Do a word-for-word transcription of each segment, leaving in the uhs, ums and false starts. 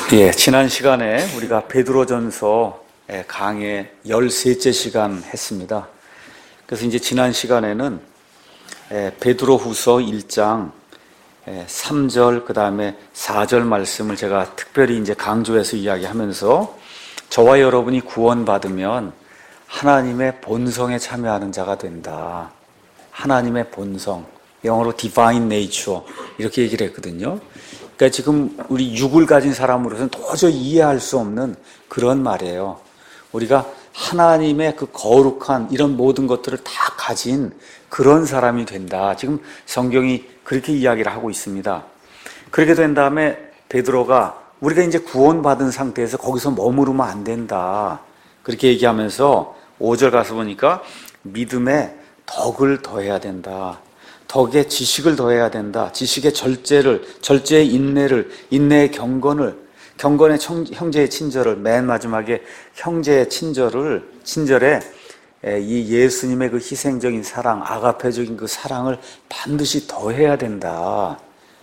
예, 지난 시간에 우리가 베드로전서 강의 열셋째 시간 했습니다. 그래서 이제 지난 시간에는 베드로후서 일 장 삼 절 그 다음에 사 절 말씀을 제가 특별히 이제 강조해서 이야기하면서 저와 여러분이 구원받으면 하나님의 본성에 참여하는 자가 된다. 하나님의 본성, 영어로 divine nature 이렇게 얘기를 했거든요. 그러니까 지금 우리 육을 가진 사람으로서는 도저히 이해할 수 없는 그런 말이에요. 우리가 하나님의 그 거룩한 이런 모든 것들을 다 가진 그런 사람이 된다. 지금 성경이 그렇게 이야기를 하고 있습니다. 그렇게 된 다음에 베드로가 우리가 이제 구원받은 상태에서 거기서 머무르면 안 된다. 그렇게 얘기하면서 오 절 가서 보니까 믿음에 덕을 더해야 된다. 덕에 지식을 더해야 된다. 지식의 절제를, 절제의 인내를, 인내의 경건을, 경건의 청, 형제의 친절을, 맨 마지막에 형제의 친절을, 친절에 이 예수님의 그 희생적인 사랑, 아가페적인 그 사랑을 반드시 더해야 된다.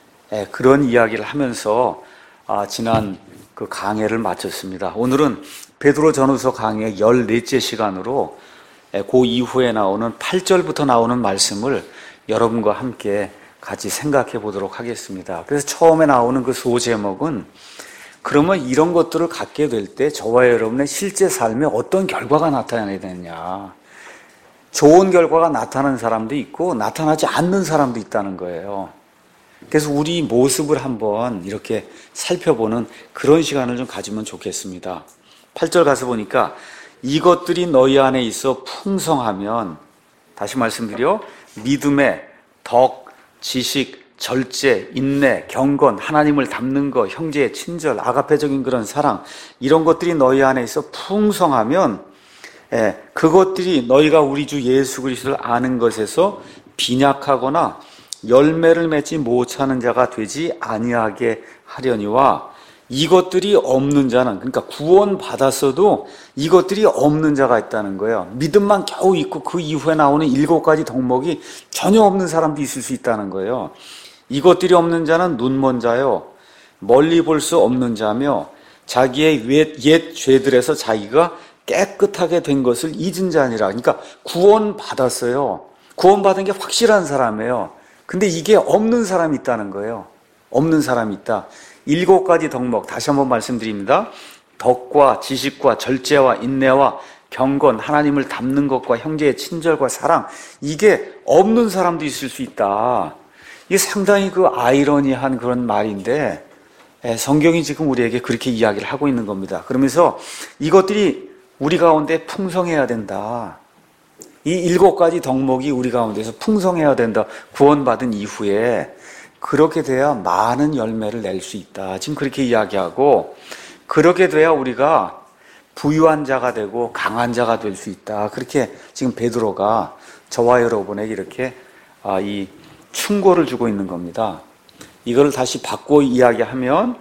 그런 이야기를 하면서 지난 그 강해를 마쳤습니다. 오늘은 베드로 전후서 강해 열넷째 시간으로 그 이후에 나오는 팔 절부터 나오는 말씀을 여러분과 함께 같이 생각해 보도록 하겠습니다. 그래서 처음에 나오는 그 소제목은 그러면 이런 것들을 갖게 될 때 저와 여러분의 실제 삶에 어떤 결과가 나타나야 되느냐. 좋은 결과가 나타나는 사람도 있고 나타나지 않는 사람도 있다는 거예요. 그래서 우리 모습을 한번 이렇게 살펴보는 그런 시간을 좀 가지면 좋겠습니다. 팔 절 가서 보니까 이것들이 너희 안에 있어 풍성하면, 다시 말씀드려, 믿음의 덕, 지식, 절제, 인내, 경건, 하나님을 닮는 것, 형제의 친절, 아가페적인 그런 사랑, 이런 것들이 너희 안에 있어 풍성하면 예, 그것들이 너희가 우리 주 예수 그리스도를 아는 것에서 빈약하거나 열매를 맺지 못하는 자가 되지 아니하게 하려니와, 이것들이 없는 자는, 그러니까 구원 받았어도 이것들이 없는 자가 있다는 거예요. 믿음만 겨우 있고 그 이후에 나오는 일곱 가지 덕목이 전혀 없는 사람도 있을 수 있다는 거예요. 이것들이 없는 자는 눈먼 자요, 멀리 볼 수 없는 자며 자기의 옛, 옛 죄들에서 자기가 깨끗하게 된 것을 잊은 자니라. 그러니까 구원 받았어요. 구원 받은 게 확실한 사람이에요. 근데 이게 없는 사람이 있다는 거예요. 없는 사람이 있다. 일곱 가지 덕목, 다시 한번 말씀드립니다. 덕과 지식과 절제와 인내와 경건, 하나님을 닮는 것과 형제의 친절과 사랑, 이게 없는 사람도 있을 수 있다. 이게 상당히 그 아이러니한 그런 말인데 성경이 지금 우리에게 그렇게 이야기를 하고 있는 겁니다. 그러면서 이것들이 우리 가운데 풍성해야 된다. 이 일곱 가지 덕목이 우리 가운데서 풍성해야 된다. 구원받은 이후에 그렇게 돼야 많은 열매를 낼 수 있다. 지금 그렇게 이야기하고, 그렇게 돼야 우리가 부유한 자가 되고 강한 자가 될 수 있다. 그렇게 지금 베드로가 저와 여러분에게 이렇게 이 충고를 주고 있는 겁니다. 이걸 다시 바꿔 이야기하면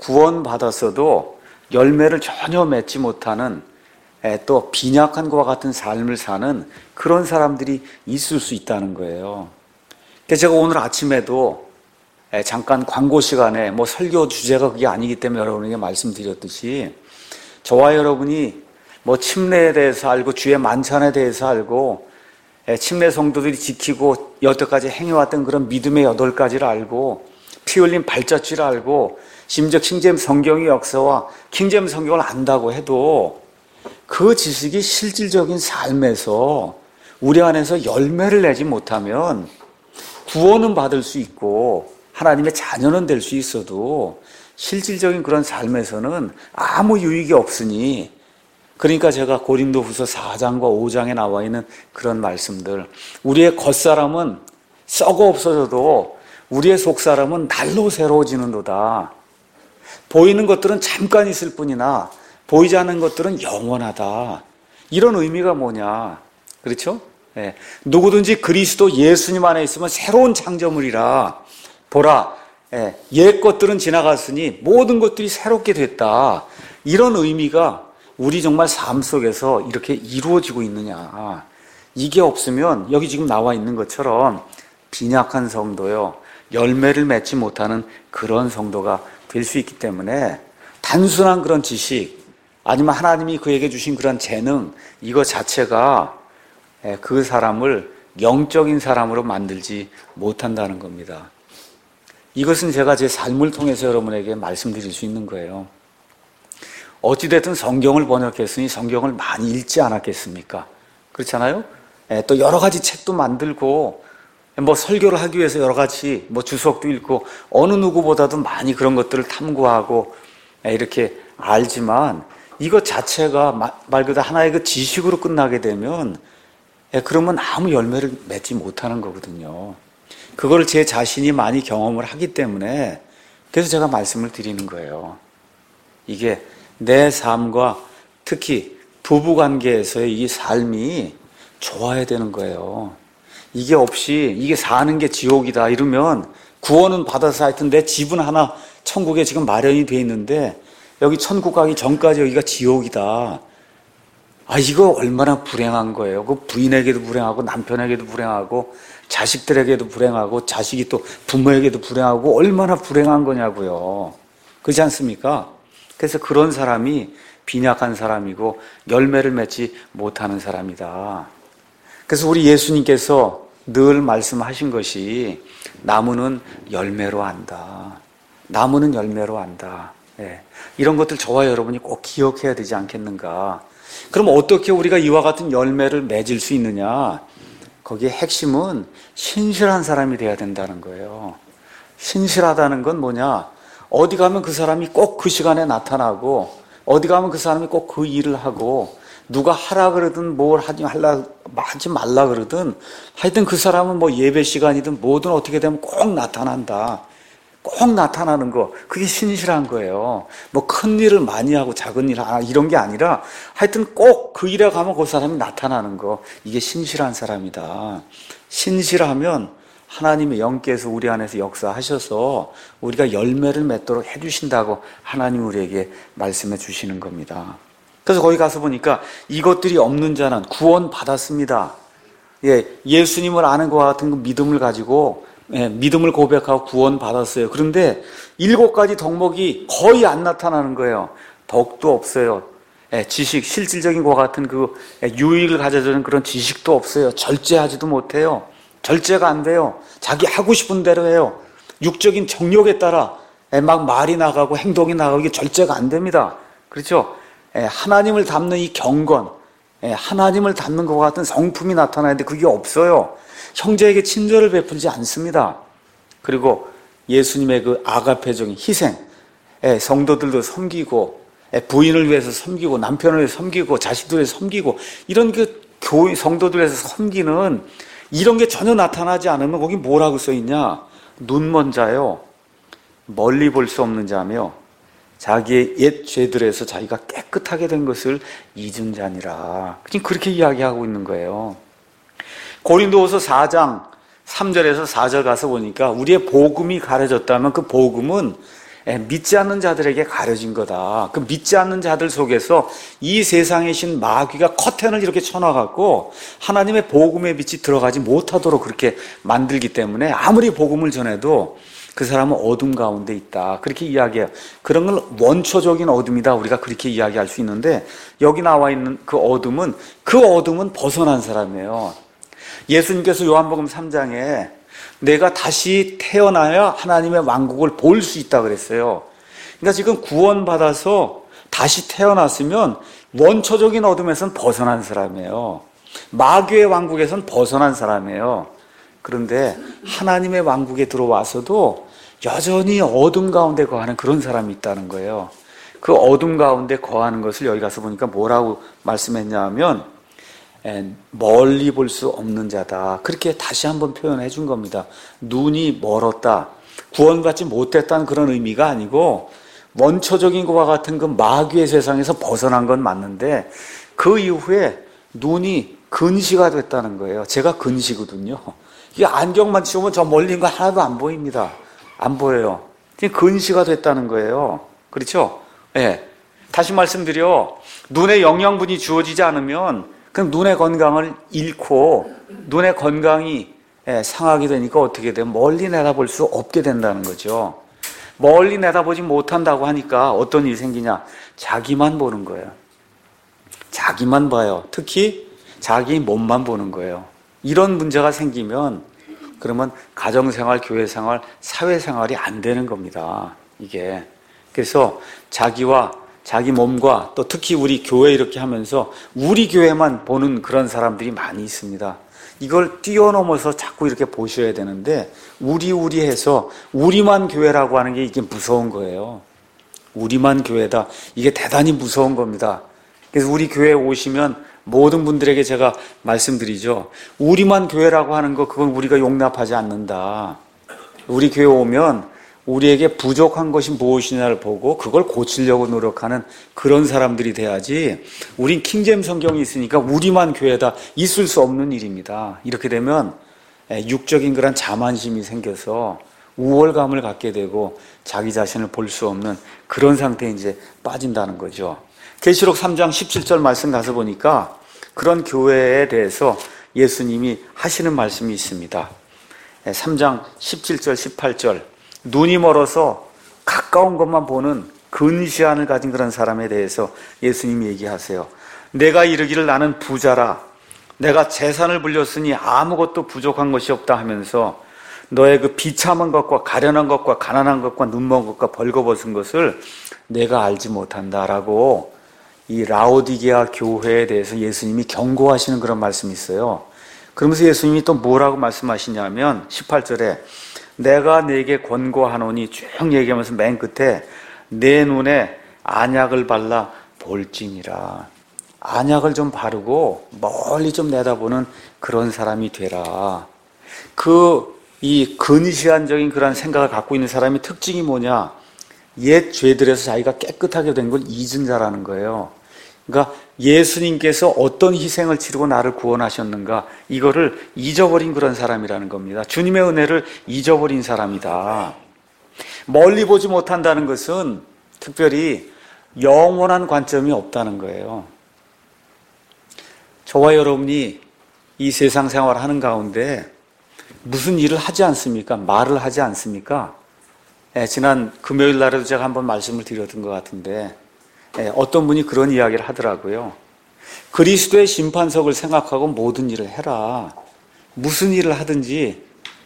구원받았어도 열매를 전혀 맺지 못하는, 또 빈약한 것과 같은 삶을 사는 그런 사람들이 있을 수 있다는 거예요. 그래서 제가 오늘 아침에도 잠깐 광고 시간에 뭐 설교 주제가 그게 아니기 때문에 여러분에게 말씀드렸듯이, 저와 여러분이 뭐 침례에 대해서 알고 주의 만찬에 대해서 알고 침례 성도들이 지키고 여태까지 행해왔던 그런 믿음의 여덟 가지를 알고 피 흘린 발자취를 알고 심지어 킹제임 성경의 역사와 킹제임 성경을 안다고 해도 그 지식이 실질적인 삶에서 우리 안에서 열매를 내지 못하면 구원은 받을 수 있고 하나님의 자녀는 될 수 있어도 실질적인 그런 삶에서는 아무 유익이 없으니, 그러니까 제가 고린도후서 사 장과 오 장에 나와 있는 그런 말씀들, 우리의 겉사람은 썩어 없어져도 우리의 속사람은 날로 새로워지는도다. 보이는 것들은 잠깐 있을 뿐이나 보이지 않는 것들은 영원하다. 이런 의미가 뭐냐, 그렇죠? 네. 누구든지 그리스도 예수님 안에 있으면 새로운 창조물이라. 보라, 예, 옛 것들은 지나갔으니 모든 것들이 새롭게 됐다. 이런 의미가 우리 정말 삶 속에서 이렇게 이루어지고 있느냐. 이게 없으면 여기 지금 나와 있는 것처럼 빈약한 성도요, 열매를 맺지 못하는 그런 성도가 될 수 있기 때문에 단순한 그런 지식, 아니면 하나님이 그에게 주신 그런 재능, 이거 자체가 그 사람을 영적인 사람으로 만들지 못한다는 겁니다. 이것은 제가 제 삶을 통해서 여러분에게 말씀드릴 수 있는 거예요. 어찌됐든 성경을 번역했으니 성경을 많이 읽지 않았겠습니까? 그렇잖아요? 또 여러 가지 책도 만들고, 뭐 설교를 하기 위해서 여러 가지 뭐 주석도 읽고, 어느 누구보다도 많이 그런 것들을 탐구하고 이렇게 알지만, 이것 자체가 말 그대로 하나의 그 지식으로 끝나게 되면 그러면 아무 열매를 맺지 못하는 거거든요. 그걸 제 자신이 많이 경험을 하기 때문에 그래서 제가 말씀을 드리는 거예요. 이게 내 삶과 특히 부부관계에서의 이 삶이 좋아야 되는 거예요. 이게 없이 이게 사는 게 지옥이다 이러면 구원은 받아서 하여튼 내 집은 하나 천국에 지금 마련이 돼 있는데 여기 천국 가기 전까지 여기가 지옥이다. 아, 이거 얼마나 불행한 거예요. 그 부인에게도 불행하고 남편에게도 불행하고 자식들에게도 불행하고 자식이 또 부모에게도 불행하고 얼마나 불행한 거냐고요. 그렇지 않습니까? 그래서 그런 사람이 빈약한 사람이고 열매를 맺지 못하는 사람이다. 그래서 우리 예수님께서 늘 말씀하신 것이 나무는 열매로 안다. 나무는 열매로 안다. 네. 이런 것들 저와 여러분이 꼭 기억해야 되지 않겠는가. 그럼 어떻게 우리가 이와 같은 열매를 맺을 수 있느냐? 거기에 핵심은 신실한 사람이 돼야 된다는 거예요. 신실하다는 건 뭐냐? 어디 가면 그 사람이 꼭 그 시간에 나타나고 어디 가면 그 사람이 꼭 그 일을 하고 누가 하라 그러든 뭘 하지 말라, 하지 말라 그러든 하여튼 그 사람은 뭐 예배 시간이든 뭐든 어떻게 되면 꼭 나타난다. 꼭 나타나는 거, 그게 신실한 거예요. 뭐 큰 일을 많이 하고 작은 일 하나 이런 게 아니라 하여튼 꼭 그 일에 가면 그 사람이 나타나는 거, 이게 신실한 사람이다. 신실하면 하나님의 영께서 우리 안에서 역사하셔서 우리가 열매를 맺도록 해주신다고 하나님 우리에게 말씀해 주시는 겁니다. 그래서 거기 가서 보니까 이것들이 없는 자는 구원 받았습니다. 예, 예수님을 아는 것과 같은 그 믿음을 가지고 예, 믿음을 고백하고 구원 받았어요. 그런데 일곱 가지 덕목이 거의 안 나타나는 거예요. 덕도 없어요. 예, 지식, 실질적인 것과 같은 그 유익을 가져주는 그런 지식도 없어요. 절제하지도 못해요. 절제가 안 돼요. 자기 하고 싶은 대로 해요. 육적인 정욕에 따라 예, 막 말이 나가고 행동이 나가고 이게 절제가 안 됩니다. 그렇죠? 예, 하나님을 닮는 이 경건, 예, 하나님을 닮는 것과 같은 성품이 나타나는데 그게 없어요. 형제에게 친절을 베풀지 않습니다. 그리고 예수님의 그 아가페적인 희생, 성도들도 섬기고 부인을 위해서 섬기고 남편을 위해서 섬기고 자식들을 위해서 섬기고 이런 그 교회 성도들을 위해서 섬기는 이런 게 전혀 나타나지 않으면 거기 뭐라고 써있냐? 눈먼 자요, 멀리 볼 수 없는 자며 자기의 옛 죄들에서 자기가 깨끗하게 된 것을 잊은 자니라. 그렇게 이야기하고 있는 거예요. 고린도후서 사 장 삼 절에서 사 절 가서 보니까 우리의 복음이 가려졌다면 그 복음은 믿지 않는 자들에게 가려진 거다. 그 믿지 않는 자들 속에서 이 세상에 신 마귀가 커튼을 이렇게 쳐놔갖고 하나님의 복음의 빛이 들어가지 못하도록 그렇게 만들기 때문에 아무리 복음을 전해도 그 사람은 어둠 가운데 있다. 그렇게 이야기해요. 그런 걸 원초적인 어둠이다. 우리가 그렇게 이야기할 수 있는데 여기 나와 있는 그 어둠은 그 어둠은 벗어난 사람이에요. 예수님께서 요한복음 삼 장에 내가 다시 태어나야 하나님의 왕국을 볼 수 있다 그랬어요. 그러니까 지금 구원받아서 다시 태어났으면 원초적인 어둠에선 벗어난 사람이에요. 마귀의 왕국에선 벗어난 사람이에요. 그런데 하나님의 왕국에 들어와서도 여전히 어둠 가운데 거하는 그런 사람이 있다는 거예요. 그 어둠 가운데 거하는 것을 여기 가서 보니까 뭐라고 말씀했냐 하면 멀리 볼 수 없는 자다. 그렇게 다시 한번 표현해 준 겁니다. 눈이 멀었다. 구원받지 못했다는 그런 의미가 아니고 원초적인 것과 같은 그 마귀의 세상에서 벗어난 건 맞는데 그 이후에 눈이 근시가 됐다는 거예요. 제가 근시거든요. 이 안경만 치우면 저 멀리 있는 거 하나도 안 보입니다. 안 보여요. 근시가 됐다는 거예요. 그렇죠? 예. 네. 다시 말씀드려. 눈에 영양분이 주어지지 않으면 그럼 눈의 건강을 잃고 눈의 건강이 상하게 되니까 어떻게 돼요? 멀리 내다볼 수 없게 된다는 거죠. 멀리 내다보지 못한다고 하니까 어떤 일이 생기냐? 자기만 보는 거예요. 자기만 봐요. 특히 자기 몸만 보는 거예요. 이런 문제가 생기면 그러면 가정생활, 교회생활, 사회생활이 안 되는 겁니다. 이게. 그래서 자기와 자기 몸과 또 특히 우리 교회 이렇게 하면서 우리 교회만 보는 그런 사람들이 많이 있습니다. 이걸 뛰어넘어서 자꾸 이렇게 보셔야 되는데 우리 우리 해서 우리만 교회라고 하는 게 이게 무서운 거예요. 우리만 교회다. 이게 대단히 무서운 겁니다. 그래서 우리 교회에 오시면 모든 분들에게 제가 말씀드리죠. 우리만 교회라고 하는 거 그건 우리가 용납하지 않는다. 우리 교회 오면 우리에게 부족한 것이 무엇이냐를 보고 그걸 고치려고 노력하는 그런 사람들이 돼야지 우린 킹제임 성경이 있으니까 우리만 교회다. 있을 수 없는 일입니다. 이렇게 되면 육적인 그런 자만심이 생겨서 우월감을 갖게 되고 자기 자신을 볼 수 없는 그런 상태에 이제 빠진다는 거죠. 계시록 삼 장 십칠 절 말씀 가서 보니까 그런 교회에 대해서 예수님이 하시는 말씀이 있습니다. 삼 장 십칠 절 십팔 절 눈이 멀어서 가까운 것만 보는 근시안을 가진 그런 사람에 대해서 예수님이 얘기하세요. 내가 이르기를 나는 부자라 내가 재산을 불렸으니 아무것도 부족한 것이 없다 하면서 너의 그 비참한 것과 가련한 것과 가난한 것과 눈먼 것과 벌거벗은 것을 내가 알지 못한다라고 이 라오디게아 교회에 대해서 예수님이 경고하시는 그런 말씀이 있어요. 그러면서 예수님이 또 뭐라고 말씀하시냐면 십팔 절에 내가 네게 권고하노니 쭉 얘기하면서 맨 끝에 내 눈에 안약을 발라 볼지니라. 안약을 좀 바르고 멀리 좀 내다보는 그런 사람이 되라. 그 이 근시안적인 그런 생각을 갖고 있는 사람의 특징이 뭐냐? 옛 죄들에서 자기가 깨끗하게 된 걸 잊은 자라는 거예요. 그러니까 예수님께서 어떤 희생을 치르고 나를 구원하셨는가 이거를 잊어버린 그런 사람이라는 겁니다. 주님의 은혜를 잊어버린 사람이다. 멀리 보지 못한다는 것은 특별히 영원한 관점이 없다는 거예요. 저와 여러분이 이 세상 생활을 하는 가운데 무슨 일을 하지 않습니까? 말을 하지 않습니까? 예, 지난 금요일 날에도 제가 한번 말씀을 드렸던 것 같은데 예, 어떤 분이 그런 이야기를 하더라고요. 그리스도의 심판석을 생각하고 모든 일을 해라. 무슨 일을 하든지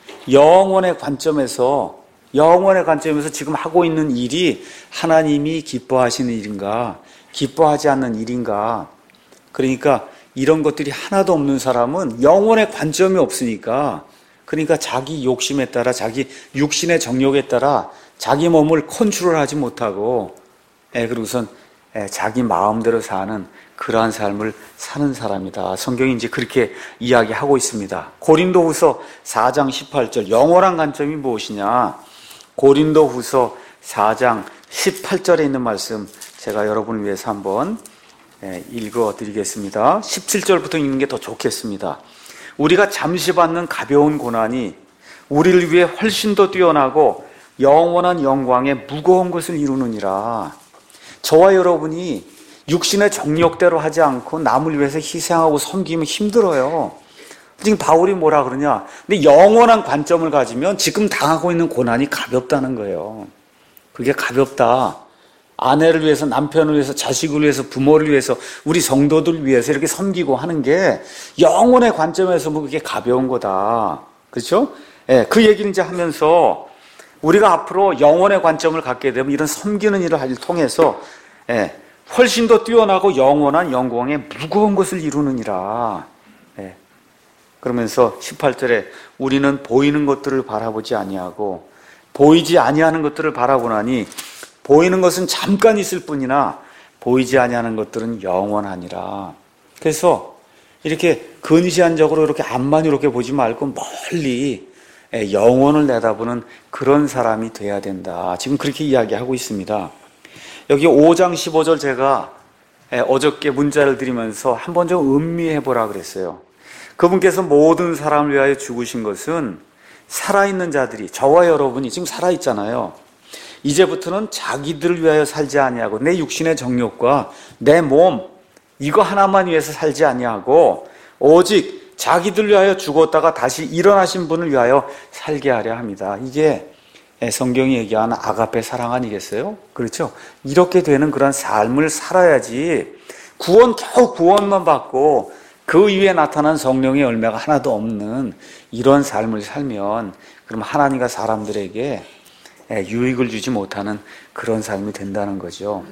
영원의 관점에서 영원의 관점에서 지금 하고 있는 일이 하나님이 기뻐하시는 일인가 기뻐하지 않는 일인가. 그러니까 이런 것들이 하나도 없는 사람은 영원의 관점이 없으니까 그러니까 자기 욕심에 따라 자기 육신의 정욕에 따라 자기 몸을 컨트롤하지 못하고 예, 그리고선 예, 자기 마음대로 사는 그러한 삶을 사는 사람이다. 성경이 이제 그렇게 이야기하고 있습니다. 고린도후서 사 장 십팔 절 영원한 관점이 무엇이냐? 고린도후서 사 장 십팔 절에 있는 말씀 제가 여러분을 위해서 한번 예, 읽어드리겠습니다. 십칠 절부터 읽는 게 더 좋겠습니다. 우리가 잠시 받는 가벼운 고난이 우리를 위해 훨씬 더 뛰어나고 영원한 영광의 무거운 것을 이루느니라. 저와 여러분이 육신의 정욕대로 하지 않고 남을 위해서 희생하고 섬기면 힘들어요. 지금 바울이 뭐라 그러냐? 근데 영원한 관점을 가지면 지금 당하고 있는 고난이 가볍다는 거예요. 그게 가볍다. 아내를 위해서, 남편을 위해서, 자식을 위해서, 부모를 위해서, 우리 성도들 위해서 이렇게 섬기고 하는 게 영혼의 관점에서 뭐 그게 가벼운 거다. 그렇죠? 예, 그 얘기를 이제 하면서 우리가 앞으로 영혼의 관점을 갖게 되면 이런 섬기는 일을 통해서 예, 훨씬 더 뛰어나고 영원한 영광의 무거운 것을 이루느니라. 예, 그러면서 십팔 절에 우리는 보이는 것들을 바라보지 아니하고 보이지 아니하는 것들을 바라보나니 보이는 것은 잠깐 있을 뿐이나 보이지 아니하는 것들은 영원하니라. 그래서 이렇게 근시안적으로 이렇게 앞만 이렇게 보지 말고 멀리 영원을 내다보는 그런 사람이 돼야 된다. 지금 그렇게 이야기하고 있습니다. 여기 오 장 십오 절 제가 어저께 문자를 드리면서 한번 좀 음미해 보라 그랬어요. 그분께서 모든 사람을 위하여 죽으신 것은 살아있는 자들이, 저와 여러분이 지금 살아있잖아요. 이제부터는 자기들을 위하여 살지 아니하고 내 육신의 정욕과 내 몸 이거 하나만 위해서 살지 아니하고 오직 자기들 위하여 죽었다가 다시 일어나신 분을 위하여 살게 하려 합니다. 이게 성경이 얘기하는 아가페 사랑 아니겠어요? 그렇죠? 이렇게 되는 그런 삶을 살아야지 구원, 겨우 구원만 받고 그 이후에 나타난 성령의 열매가 하나도 없는 이런 삶을 살면 그럼 하나님과 사람들에게 유익을 주지 못하는 그런 삶이 된다는 거죠.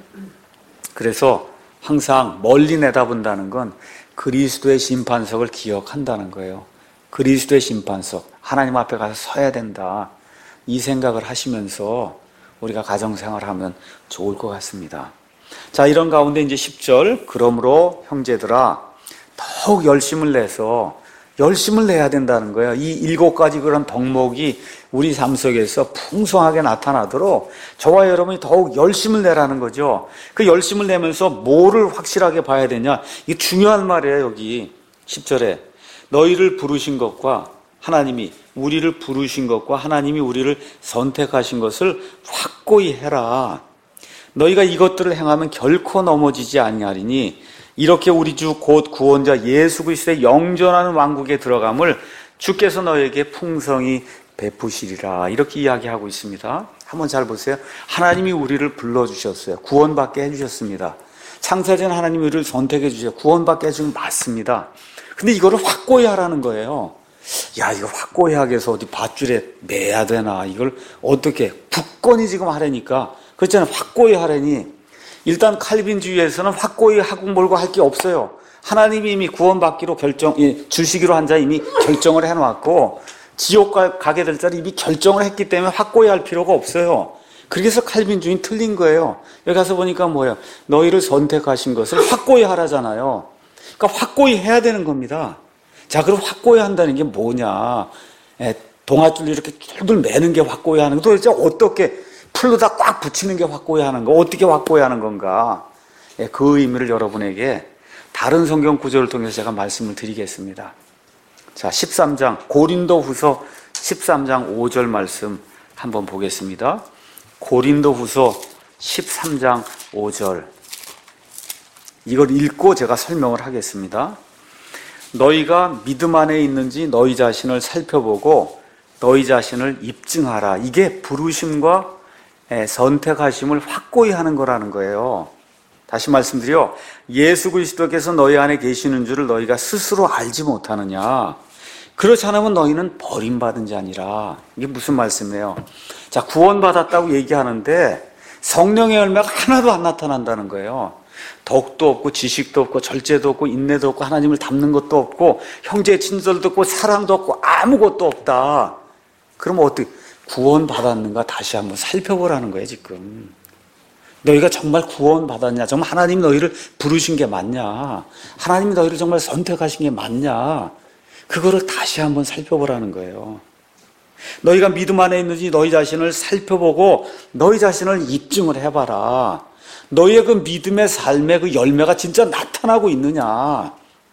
그래서 항상 멀리 내다본다는 건 그리스도의 심판석을 기억한다는 거예요. 그리스도의 심판석, 하나님 앞에 가서 서야 된다. 이 생각을 하시면서 우리가 가정생활하면 좋을 것 같습니다. 자, 이런 가운데 이제 십 절, 그러므로 형제들아 더욱 열심을 내서 열심을 내야 된다는 거예요. 이 일곱 가지 그런 덕목이 우리 삶 속에서 풍성하게 나타나도록 저와 여러분이 더욱 열심을 내라는 거죠. 그 열심을 내면서 뭐를 확실하게 봐야 되냐? 이게 중요한 말이에요. 여기 십 절에 너희를 부르신 것과 하나님이 우리를 부르신 것과 하나님이 우리를 선택하신 것을 확고히 해라. 너희가 이것들을 행하면 결코 넘어지지 아니하리니 이렇게 우리 주 곧 구원자 예수 그리스도의 영존하는 왕국에 들어감을 주께서 너희에게 풍성히 베푸시리라. 이렇게 이야기하고 있습니다. 한번 잘 보세요. 하나님이 우리를 불러주셨어요. 구원받게 해주셨습니다. 창세전 하나님이 우리를 선택해 주셔서 구원받게 해주는 맞습니다. 근데 이거를 확고히 하라는 거예요. 야, 이거 확고히 하기 위해서 어디 밧줄에 매야 되나? 이걸 어떻게 굳건히 지금 하라니까. 그렇잖아요. 확고히 하라니. 일단 칼빈주의에서는 확고히 하고 몰고 할 게 없어요. 하나님이 이미 구원받기로 결정, 주시기로 한 자 이미 결정을 해놓았고 지옥 가게 될 자를 이미 결정을 했기 때문에 확고히 할 필요가 없어요. 그래서 칼빈주의는 틀린 거예요. 여기 가서 보니까 뭐예요? 너희를 선택하신 것을 확고히 하라잖아요. 그러니까 확고히 해야 되는 겁니다. 자, 그럼 확고히 한다는 게 뭐냐? 에, 동아줄로 이렇게 줄줄 매는 게 확고히 하는 거. 도대체 어떻게 풀로다 꽉 붙이는 게 확고히 하는 거? 어떻게 확고히 하는 건가? 예, 그 의미를 여러분에게 다른 성경 구절을 통해서 제가 말씀을 드리겠습니다. 자, 십삼 장 고린도후서 십삼 장 오 절 말씀 한번 보겠습니다. 고린도후서 십삼 장 오 절 이걸 읽고 제가 설명을 하겠습니다. 너희가 믿음 안에 있는지 너희 자신을 살펴보고 너희 자신을 입증하라. 이게 부르심과 선택하심을 확고히 하는 거라는 거예요. 다시 말씀드려, 예수 그리스도께서 너희 안에 계시는 줄을 너희가 스스로 알지 못하느냐? 그렇지 않으면 너희는 버림받은 자니라. 이게 무슨 말씀이에요? 자, 구원받았다고 얘기하는데 성령의 열매가 하나도 안 나타난다는 거예요. 덕도 없고 지식도 없고 절제도 없고 인내도 없고 하나님을 닮는 것도 없고 형제의 친절도 없고 사랑도 없고 아무것도 없다. 그럼 어떻게 구원받았는가 다시 한번 살펴보라는 거예요. 지금 너희가 정말 구원받았냐? 정말 하나님이 너희를 부르신 게 맞냐? 하나님이 너희를 정말 선택하신 게 맞냐? 그거를 다시 한번 살펴보라는 거예요. 너희가 믿음 안에 있는지 너희 자신을 살펴보고 너희 자신을 입증을 해봐라. 너희의 그 믿음의 삶의 그 열매가 진짜 나타나고 있느냐?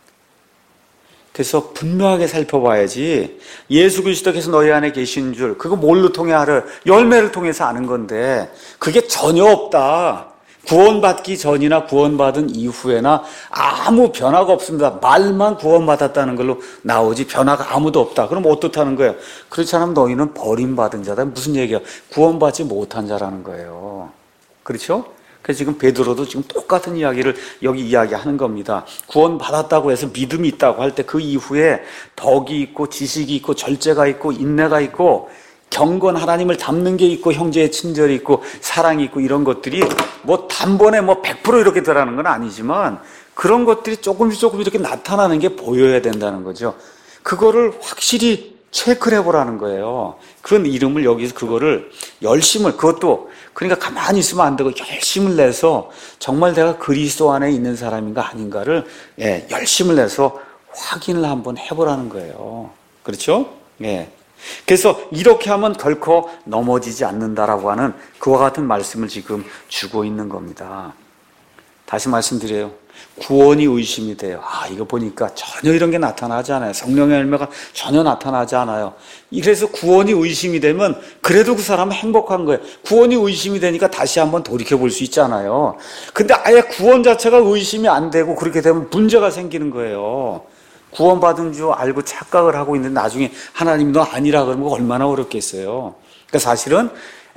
그래서 분명하게 살펴봐야지. 예수 그리스도께서 너희 안에 계신 줄, 그거 뭘로 통해 알아요? 열매를 통해서 아는 건데 그게 전혀 없다. 구원받기 전이나 구원받은 이후에나 아무 변화가 없습니다. 말만 구원받았다는 걸로 나오지 변화가 아무도 없다. 그럼 어떻다는 거예요? 그렇지 않으면 너희는 버림받은 자다. 무슨 얘기야? 구원받지 못한 자라는 거예요. 그렇죠? 그래서 지금 베드로도 지금 똑같은 이야기를 여기 이야기하는 겁니다. 구원받았다고 해서 믿음이 있다고 할 때 그 이후에 덕이 있고 지식이 있고 절제가 있고 인내가 있고 경건 하나님을 닮는 게 있고 형제의 친절이 있고 사랑이 있고 이런 것들이 뭐 단번에 뭐 백 퍼센트 이렇게 들어가는 건 아니지만 그런 것들이 조금씩 조금 이렇게 나타나는 게 보여야 된다는 거죠. 그거를 확실히 체크를 해보라는 거예요. 그 이름을 여기서 그거를 열심을 그것도 그러니까 가만히 있으면 안 되고 열심을 내서 정말 내가 그리스도 안에 있는 사람인가 아닌가를 예, 열심을 내서 확인을 한번 해보라는 거예요. 그렇죠? 예. 그래서 이렇게 하면 결코 넘어지지 않는다라고 하는 그와 같은 말씀을 지금 주고 있는 겁니다. 다시 말씀드려요. 구원이 의심이 돼요. 아, 이거 보니까 전혀 이런 게 나타나지 않아요. 성령의 열매가 전혀 나타나지 않아요. 그래서 구원이 의심이 되면 그래도 그 사람은 행복한 거예요. 구원이 의심이 되니까 다시 한번 돌이켜볼 수 있잖아요. 근데 아예 구원 자체가 의심이 안 되고 그렇게 되면 문제가 생기는 거예요. 구원받은 줄 알고 착각을 하고 있는데 나중에 하나님 너 아니라 그러면 얼마나 어렵겠어요. 그러니까 사실은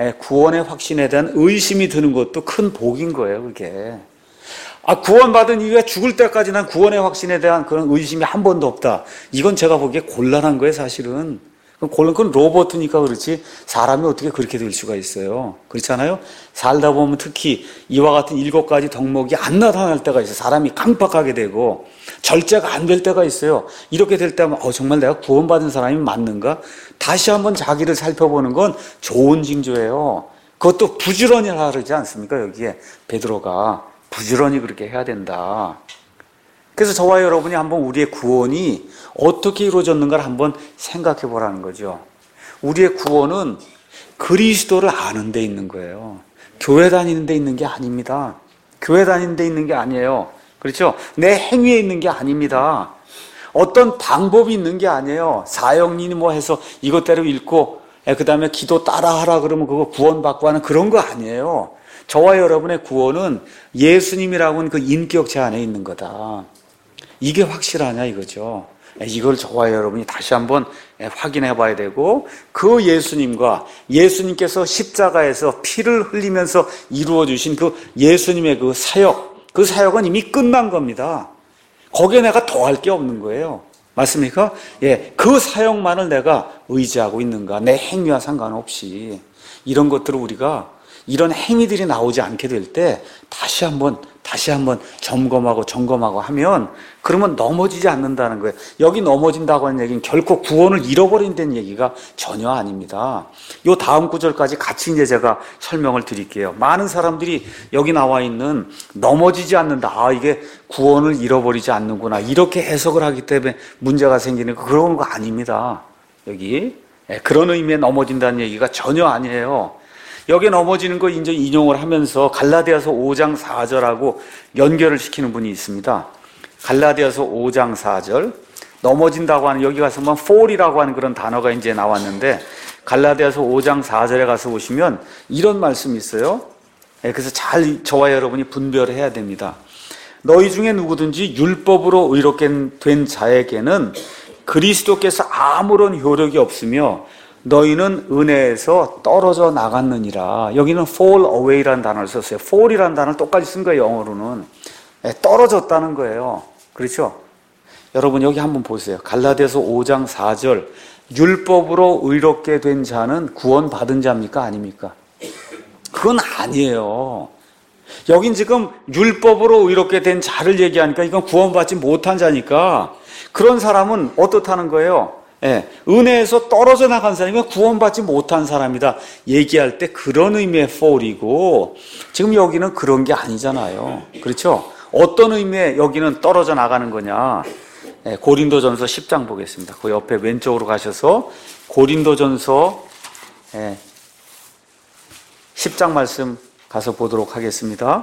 구원의 확신에 대한 의심이 드는 것도 큰 복인 거예요, 그게. 아, 구원받은 이후에 죽을 때까지 난 구원의 확신에 대한 그런 의심이 한 번도 없다. 이건 제가 보기에 곤란한 거예요, 사실은. 그건 로버트니까 그렇지 사람이 어떻게 그렇게 될 수가 있어요. 그렇잖아요. 살다 보면 특히 이와 같은 일곱 가지 덕목이 안 나타날 때가 있어요. 사람이 깜빡하게 되고 절제가 안 될 때가 있어요. 이렇게 될 때면 어, 정말 내가 구원받은 사람이 맞는가? 다시 한번 자기를 살펴보는 건 좋은 징조예요. 그것도 부지런히 하라 그러지 않습니까? 여기에 베드로가 부지런히 그렇게 해야 된다. 그래서 저와 여러분이 한번 우리의 구원이 어떻게 이루어졌는가를 한번 생각해 보라는 거죠. 우리의 구원은 그리스도를 아는 데 있는 거예요. 교회 다니는 데 있는 게 아닙니다. 교회 다니는 데 있는 게 아니에요. 그렇죠? 내 행위에 있는 게 아닙니다. 어떤 방법이 있는 게 아니에요. 사형리니 뭐 해서 이것대로 읽고 그 다음에 기도 따라하라 그러면 그거 구원받고 하는 그런 거 아니에요. 저와 여러분의 구원은 예수님이라고 하는 그 인격체 안에 있는 거다. 이게 확실하냐 이거죠. 이걸 저와 여러분이 다시 한번 확인해 봐야 되고, 그 예수님과 예수님께서 십자가에서 피를 흘리면서 이루어 주신 그 예수님의 그 사역, 그 사역은 이미 끝난 겁니다. 거기에 내가 더할 게 없는 거예요. 맞습니까? 예, 그 사역만을 내가 의지하고 있는가, 내 행위와 상관없이. 이런 것들을 우리가, 이런 행위들이 나오지 않게 될 때 다시 한번 다시 한번 점검하고 점검하고 하면, 그러면 넘어지지 않는다는 거예요. 여기 넘어진다고 하는 얘기는 결코 구원을 잃어버린다는 얘기가 전혀 아닙니다. 요 다음 구절까지 같이 이제 제가 설명을 드릴게요. 많은 사람들이 여기 나와 있는 넘어지지 않는다, 아 이게 구원을 잃어버리지 않는구나, 이렇게 해석을 하기 때문에 문제가 생기는 거, 그런 거 아닙니다. 여기 그런 의미에 넘어진다는 얘기가 전혀 아니에요. 여기 넘어지는 거 이제 인용을 하면서 갈라디아서 오 장 사 절하고 연결을 시키는 분이 있습니다. 갈라디아서 오 장 사 절, 넘어진다고 하는, 여기 가서 보면 fall이라고 하는 그런 단어가 이제 나왔는데, 갈라디아서 오 장 사 절에 가서 보시면 이런 말씀이 있어요. 그래서 잘 저와 여러분이 분별을 해야 됩니다. 너희 중에 누구든지 율법으로 의롭게 된 자에게는 그리스도께서 아무런 효력이 없으며 너희는 은혜에서 떨어져 나갔느니라. 여기는 fall away라는 단어를 썼어요. fall이라는 단어를 똑같이 쓴 거예요, 영어로는. 떨어졌다는 거예요. 그렇죠? 여러분 여기 한번 보세요. 갈라디아서 오 장 사 절, 율법으로 의롭게 된 자는 구원받은 자입니까? 아닙니까? 그건 아니에요. 여긴 지금 율법으로 의롭게 된 자를 얘기하니까 이건 구원받지 못한 자니까, 그런 사람은 어떻다는 거예요? 예, 은혜에서 떨어져 나간 사람이면 구원받지 못한 사람이다 얘기할 때 그런 의미의 fall이고, 지금 여기는 그런 게 아니잖아요. 그렇죠? 어떤 의미의 여기는 떨어져 나가는 거냐? 예, 고린도전서 십 장 보겠습니다. 그 옆에 왼쪽으로 가셔서 고린도전서 예, 십 장 말씀 가서 보도록 하겠습니다.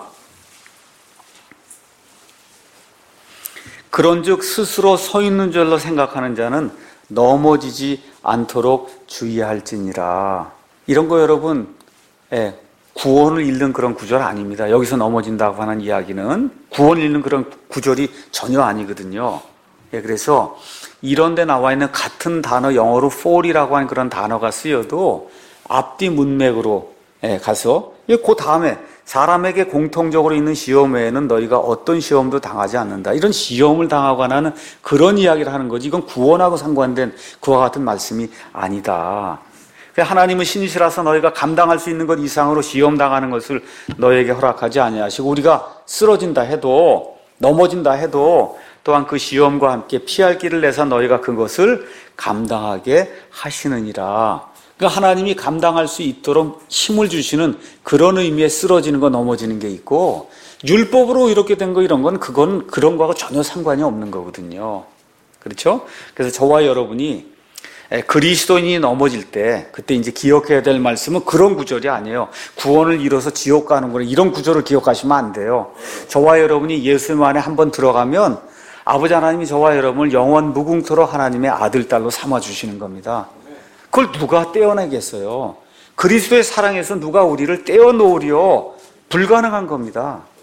그런즉 스스로 서 있는 줄로 생각하는 자는 넘어지지 않도록 주의할지니라. 이런 거 여러분, 예, 구원을 잃는 그런 구절 아닙니다. 여기서 넘어진다고 하는 이야기는 구원을 잃는 그런 구절이 전혀 아니거든요. 예, 그래서 이런 데 나와 있는 같은 단어, 영어로 fall이라고 하는 그런 단어가 쓰여도 앞뒤 문맥으로 예, 가서 그 다음에 사람에게 공통적으로 있는 시험 외에는 너희가 어떤 시험도 당하지 않는다, 이런 시험을 당하거나 하는 그런 이야기를 하는 거지, 이건 구원하고 상관된 그와 같은 말씀이 아니다. 하나님은 신이시라서 너희가 감당할 수 있는 것 이상으로 시험 당하는 것을 너희에게 허락하지 아니하시고, 우리가 쓰러진다 해도 넘어진다 해도 또한 그 시험과 함께 피할 길을 내서 너희가 그것을 감당하게 하시느니라. 그러니까 하나님이 감당할 수 있도록 힘을 주시는 그런 의미의 쓰러지는 거, 넘어지는 게 있고, 율법으로 이렇게 된 거, 이런 건 그건 그런 거하고 전혀 상관이 없는 거거든요. 그렇죠? 그래서 저와 여러분이 그리스도인이 넘어질 때 그때 이제 기억해야 될 말씀은 그런 구절이 아니에요. 구원을 잃어서 지옥 가는구나, 이런 구절을 기억하시면 안 돼요. 저와 여러분이 예수님 안에 한번 들어가면 아버지 하나님이 저와 여러분을 영원 무궁토록 하나님의 아들, 딸로 삼아주시는 겁니다. 그걸 누가 떼어내겠어요? 그리스도의 사랑에서 누가 우리를 떼어놓으려? 불가능한 겁니다.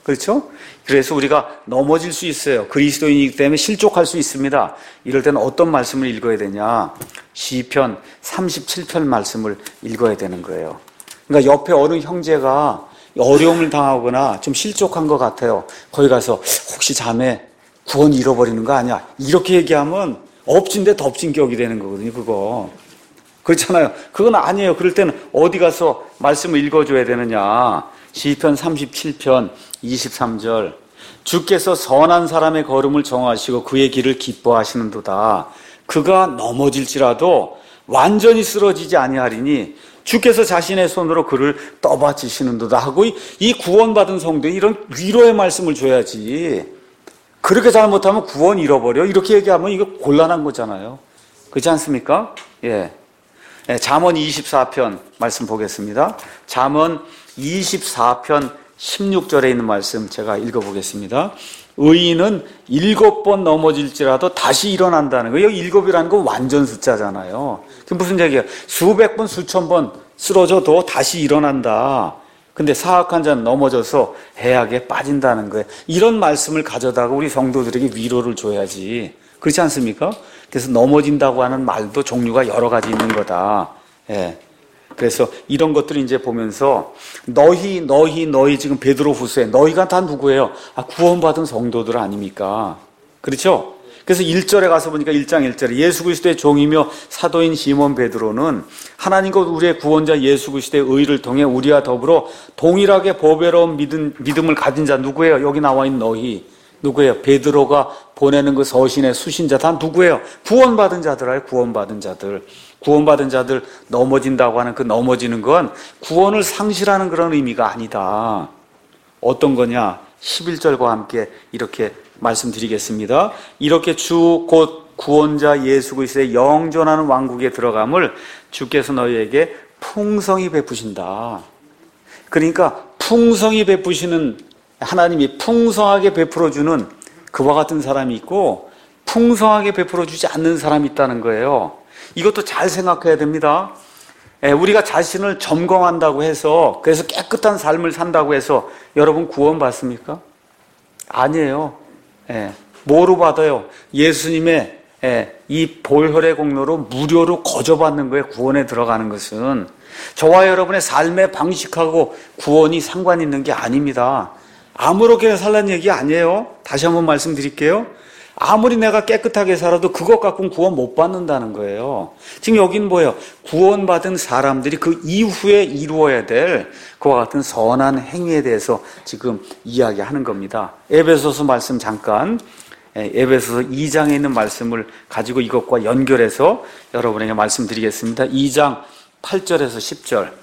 그렇죠? 그래서 우리가 넘어질 수 있어요. 그리스도인이기 때문에 실족할 수 있습니다. 이럴 때는 어떤 말씀을 읽어야 되냐? 시편 삼십칠 편 말씀을 읽어야 되는 거예요. 그러니까 옆에 어느 형제가 어려움을 당하거나 좀 실족한 것 같아요. 거기 가서 혹시 자매 구원 잃어버리는 거 아니야? 이렇게 얘기하면 엎친 데 덮친 격이 되는 거거든요. 그거 그렇잖아요. 그건 아니에요. 그럴 때는 어디 가서 말씀을 읽어줘야 되느냐? 시편 삼십칠 편 이십삼 절 주께서 선한 사람의 걸음을 정하시고 그의 길을 기뻐하시는도다. 그가 넘어질지라도 완전히 쓰러지지 아니하리니 주께서 자신의 손으로 그를 떠받치시는도다 하고 이 구원받은 성도에 이런 위로의 말씀을 줘야지. 그렇게 잘못하면 구원 잃어버려. 이렇게 얘기하면 이거 곤란한 거잖아요. 그렇지 않습니까? 예. 예, 잠언 이십사 편 말씀 보겠습니다. 잠언 이십사 편 십육 절에 있는 말씀 제가 읽어보겠습니다. 의인은 일곱 번 넘어질지라도 다시 일어난다는 거예요. 여기 일곱이라는 건 완전 숫자잖아요. 그게 무슨 얘기예요? 수백 번, 수천 번 쓰러져도 다시 일어난다. 근데 사악한 자는 넘어져서 해악에 빠진다는 거예요. 이런 말씀을 가져다가 우리 성도들에게 위로를 줘야지. 그렇지 않습니까? 그래서 넘어진다고 하는 말도 종류가 여러 가지 있는 거다. 예. 그래서 이런 것들을 이제 보면서 너희, 너희, 너희 지금 베드로후서에 너희가 다 누구예요? 아, 구원받은 성도들 아닙니까? 그렇죠? 그래서 일 절에 가서 보니까 일 장 일 절에 예수 그리스도의 종이며 사도인 시몬 베드로는 하나님과 우리의 구원자 예수 그리스도의 의를 통해 우리와 더불어 동일하게 보배로운 믿음, 믿음을 가진 자 누구예요? 여기 나와 있는 너희 누구예요? 베드로가 보내는 그 서신의 수신자 다 누구예요? 구원받은 자들 아요. 구원받은 자들. 구원받은 자들 넘어진다고 하는 그 넘어지는 건 구원을 상실하는 그런 의미가 아니다. 어떤 거냐? 십일 절과 함께 이렇게 말씀드리겠습니다. 이렇게 주 곧 구원자 예수 그리스도의 영존하는 왕국에 들어감을 주께서 너희에게 풍성히 베푸신다. 그러니까 풍성히 베푸시는 하나님이 풍성하게 베풀어주는 그와 같은 사람이 있고 풍성하게 베풀어주지 않는 사람이 있다는 거예요. 이것도 잘 생각해야 됩니다. 우리가 자신을 점검한다고 해서 그래서 깨끗한 삶을 산다고 해서 여러분 구원 받습니까? 아니에요. 뭐로 받아요? 예수님의 이 보혈의 공로로 무료로 거저받는 거예요. 구원에 들어가는 것은. 저와 여러분의 삶의 방식하고 구원이 상관 있는 게 아닙니다. 아무렇게나 살라는 얘기 아니에요. 다시 한번 말씀드릴게요. 아무리 내가 깨끗하게 살아도 그것 갖고는 구원 못 받는다는 거예요. 지금 여기는 뭐예요? 구원받은 사람들이 그 이후에 이루어야 될 그와 같은 선한 행위에 대해서 지금 이야기하는 겁니다. 에베소서 말씀 잠깐, 에베소서 이 장에 있는 말씀을 가지고 이것과 연결해서 여러분에게 말씀드리겠습니다. 이 장 팔 절에서 십 절.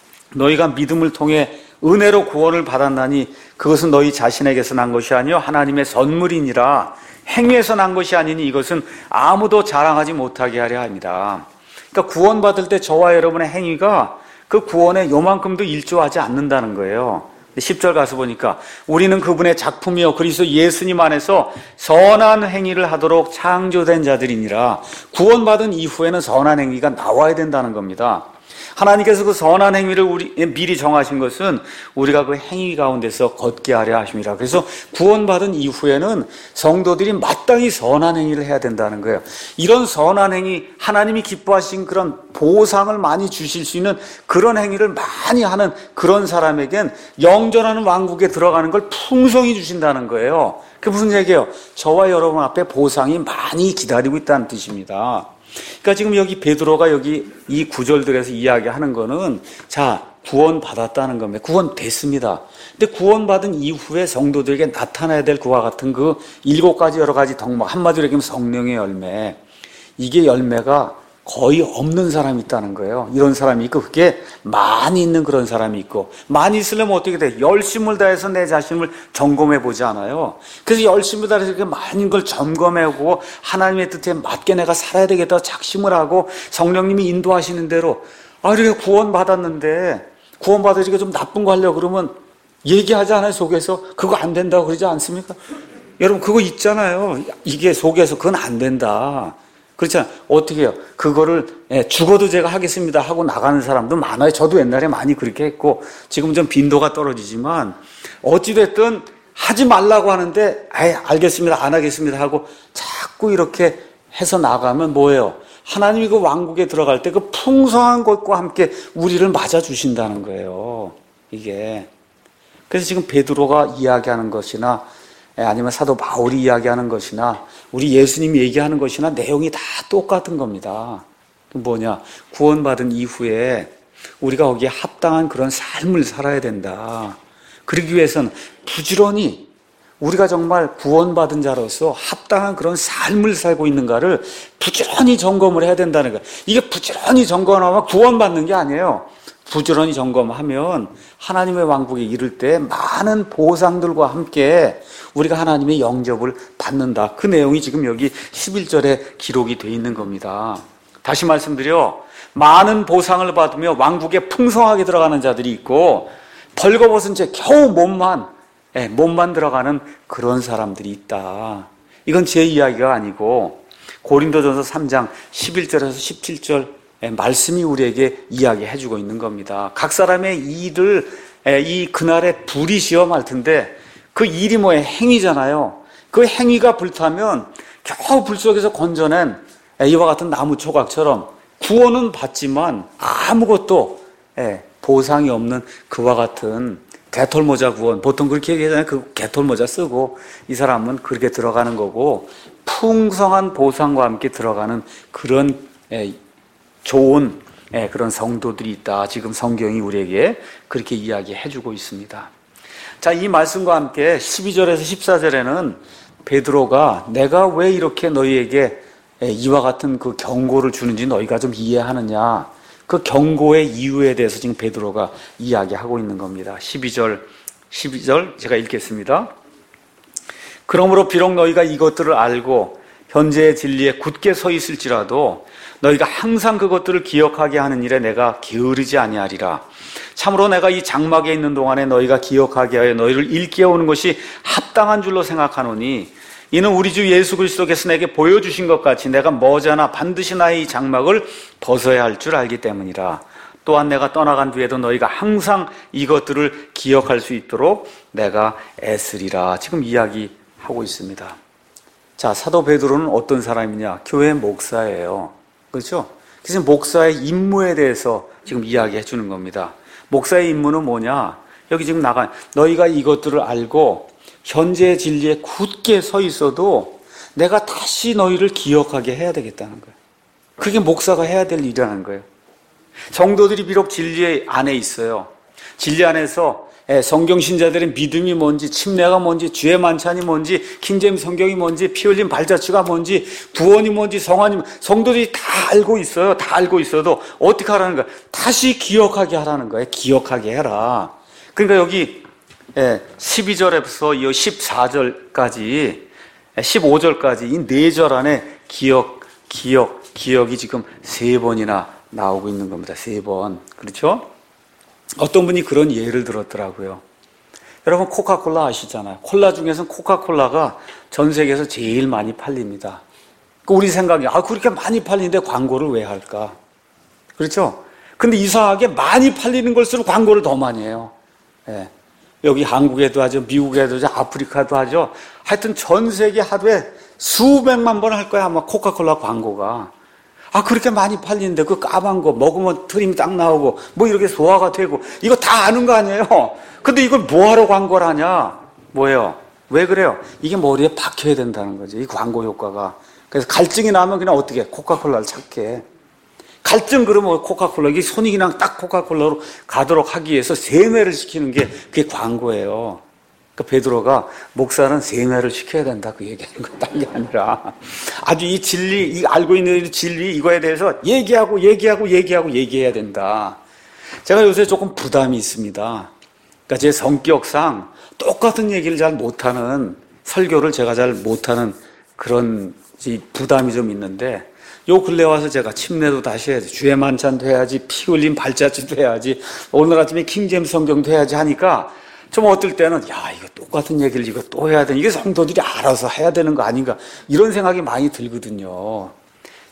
너희가 믿음을 통해 은혜로 구원을 받았나니 그것은 너희 자신에게서 난 것이 아니요 하나님의 선물이니라. 행위에서 난 것이 아니니 이것은 아무도 자랑하지 못하게 하려 합니다. 그러니까 구원받을 때 저와 여러분의 행위가 그 구원에 요만큼도 일조하지 않는다는 거예요. 십 절 가서 보니까 우리는 그분의 작품이요 그리스도 예수님 안에서 선한 행위를 하도록 창조된 자들이니라. 구원받은 이후에는 선한 행위가 나와야 된다는 겁니다. 하나님께서 그 선한 행위를 우리 미리 정하신 것은 우리가 그 행위 가운데서 걷게 하려 하심이라. 그래서 구원받은 이후에는 성도들이 마땅히 선한 행위를 해야 된다는 거예요. 이런 선한 행위, 하나님이 기뻐하신 그런 보상을 많이 주실 수 있는 그런 행위를 많이 하는 그런 사람에겐 영존하는 왕국에 들어가는 걸 풍성히 주신다는 거예요. 그게 무슨 얘기예요? 저와 여러분 앞에 보상이 많이 기다리고 있다는 뜻입니다. 그러니까 지금 여기 베드로가 여기 이 구절들에서 이야기하는 거는 자, 구원 받았다는 겁니다. 구원 됐습니다. 근데 구원받은 이후에 성도들에게 나타나야 될 그와 같은 그 일곱 가지 여러 가지 덕목, 한마디로 얘기하면 성령의 열매. 이게 열매가 거의 없는 사람이 있다는 거예요. 이런 사람이 있고 그게 많이 있는 그런 사람이 있고 많이 있으려면 어떻게 돼? 열심을 다해서 내 자신을 점검해 보지 않아요. 그래서 열심을 다해서 이렇게 많은 걸 점검해 보고 하나님의 뜻에 맞게 내가 살아야 되겠다 작심을 하고 성령님이 인도하시는 대로 아 이렇게 구원 받았는데 구원 받으니까 좀 나쁜 거 하려고 그러면 얘기하지 않아요? 속에서 그거 안 된다고 그러지 않습니까? 여러분 그거 있잖아요. 이게 속에서 그건 안 된다. 그렇잖아요. 어떻게 해요? 그거를 예, 죽어도 제가 하겠습니다 하고 나가는 사람도 많아요. 저도 옛날에 많이 그렇게 했고 지금 좀 빈도가 떨어지지만 어찌됐든 하지 말라고 하는데 아예 알겠습니다 안 하겠습니다 하고 자꾸 이렇게 해서 나가면 뭐예요? 하나님이 그 왕국에 들어갈 때 그 풍성한 것과 함께 우리를 맞아주신다는 거예요. 이게. 그래서 지금 베드로가 이야기하는 것이나 아니면 사도 바울이 이야기하는 것이나 우리 예수님이 얘기하는 것이나 내용이 다 똑같은 겁니다. 뭐냐? 구원받은 이후에 우리가 거기에 합당한 그런 삶을 살아야 된다. 그러기 위해서는 부지런히 우리가 정말 구원받은 자로서 합당한 그런 삶을 살고 있는가를 부지런히 점검을 해야 된다는 거예요. 이게 부지런히 점검하면 구원받는 게 아니에요. 부지런히 점검하면 하나님의 왕국에 이를 때 많은 보상들과 함께 우리가 하나님의 영접을 받는다. 그 내용이 지금 여기 십일 절에 기록이 되어 있는 겁니다. 다시 말씀드려 많은 보상을 받으며 왕국에 풍성하게 들어가는 자들이 있고 벌거벗은 채 겨우 몸만 예, 몸만 들어가는 그런 사람들이 있다. 이건 제 이야기가 아니고 고린도전서 삼 장 십일 절에서 십칠 절 예, 말씀이 우리에게 이야기해주고 있는 겁니다. 각 사람의 일을 예, 이 그날에 불이 시험할 텐데 그 일이 뭐예요? 행위잖아요. 그 행위가 불타면 겨우 불 속에서 건져낸 예, 이와 같은 나무 조각처럼 구원은 받지만 아무것도 예, 보상이 없는 그와 같은 개털모자 구원, 보통 그렇게 얘기하잖아요. 그 개털모자 쓰고 이 사람은 그렇게 들어가는 거고 풍성한 보상과 함께 들어가는 그런 예, 좋은 예, 그런 성도들이 있다. 지금 성경이 우리에게 그렇게 이야기해주고 있습니다. 자, 이 말씀과 함께 십이 절에서 십사 절에는 베드로가 내가 왜 이렇게 너희에게 예, 이와 같은 그 경고를 주는지 너희가 좀 이해하느냐. 그 경고의 이유에 대해서 지금 베드로가 이야기하고 있는 겁니다. 십이 절, 십이 절 제가 읽겠습니다. 그러므로 비록 너희가 이것들을 알고 현재의 진리에 굳게 서 있을지라도 너희가 항상 그것들을 기억하게 하는 일에 내가 게으르지 아니하리라. 참으로 내가 이 장막에 있는 동안에 너희가 기억하게 하여 너희를 일깨우는 것이 합당한 줄로 생각하노니 이는 우리 주 예수 그리스도께서 내게 보여주신 것 같이 내가 머지않아 반드시 나의 이 장막을 벗어야 할 줄 알기 때문이라. 또한 내가 떠나간 뒤에도 너희가 항상 이것들을 기억할 수 있도록 내가 애쓰리라. 지금 이야기하고 있습니다. 자, 사도 베드로는 어떤 사람이냐? 교회 목사예요. 그렇죠? 그래서 목사의 임무에 대해서 지금 이야기해 주는 겁니다. 목사의 임무는 뭐냐? 여기 지금 나가 너희가 이것들을 알고 현재의 진리에 굳게 서 있어도 내가 다시 너희를 기억하게 해야 되겠다는 거예요. 그게 목사가 해야 될 일이라는 거예요. 성도들이 비록 진리 안에 있어요. 진리 안에서 성경 신자들의 믿음이 뭔지, 침례가 뭔지, 죄 만찬이 뭔지, 킹제임스 성경이 뭔지, 피 흘린 발자취가 뭔지, 구원이 뭔지, 성화님, 성도들이 다 알고 있어요. 다 알고 있어도 어떻게 하라는 거예요? 다시 기억하게 하라는 거예요. 기억하게 해라. 그러니까 여기 십이 절에서 십사 절까지, 십오 절까지 이 네 절 안에 기억, 기억, 기억이 지금 세 번이나 나오고 있는 겁니다. 세 번. 그렇죠? 어떤 분이 그런 예를 들었더라고요. 여러분 코카콜라 아시잖아요. 콜라 중에서는 코카콜라가 전 세계에서 제일 많이 팔립니다. 우리 생각이 아 그렇게 많이 팔리는데 광고를 왜 할까? 그렇죠? 근데 이상하게 많이 팔리는 걸수록 광고를 더 많이 해요. 예. 여기 한국에도 하죠, 미국에도 하죠, 아프리카도 하죠. 하여튼 전 세계 하루에 수백만 번 할 거야 아마 코카콜라 광고가. 아 그렇게 많이 팔리는데 그 까만 거 먹으면 트림이 딱 나오고 뭐 이렇게 소화가 되고 이거 다 아는 거 아니에요? 근데 이걸 뭐하러 광고를 하냐? 뭐예요? 왜 그래요? 이게 머리에 박혀야 된다는 거죠. 이 광고 효과가. 그래서 갈증이 나면 그냥 어떻게 코카콜라를 찾게. 갈증 그러면 코카콜라, 이게 손이 그냥 딱 코카콜라로 가도록 하기 위해서 세뇌를 시키는 게 그게 광고예요. 그러니까 베드로가 목사는 세뇌를 시켜야 된다 그 얘기하는 거 딴 게 아니라 아주 이 진리, 이 알고 있는 진리 이거에 대해서 얘기하고 얘기하고 얘기하고 얘기해야 된다. 제가 요새 조금 부담이 있습니다. 그러니까 제 성격상 똑같은 얘기를 잘 못하는, 설교를 제가 잘 못하는 그런 부담이 좀 있는데 요 근래 와서 제가 침례도 다시 해야지, 주의 만찬도 해야지, 피 흘린 발자취도 해야지, 오늘 아침에 킹제임스 성경도 해야지 하니까 좀 어떨 때는 야 이거 똑같은 얘기를 이거 또 해야 되는, 이게 성도들이 알아서 해야 되는 거 아닌가 이런 생각이 많이 들거든요.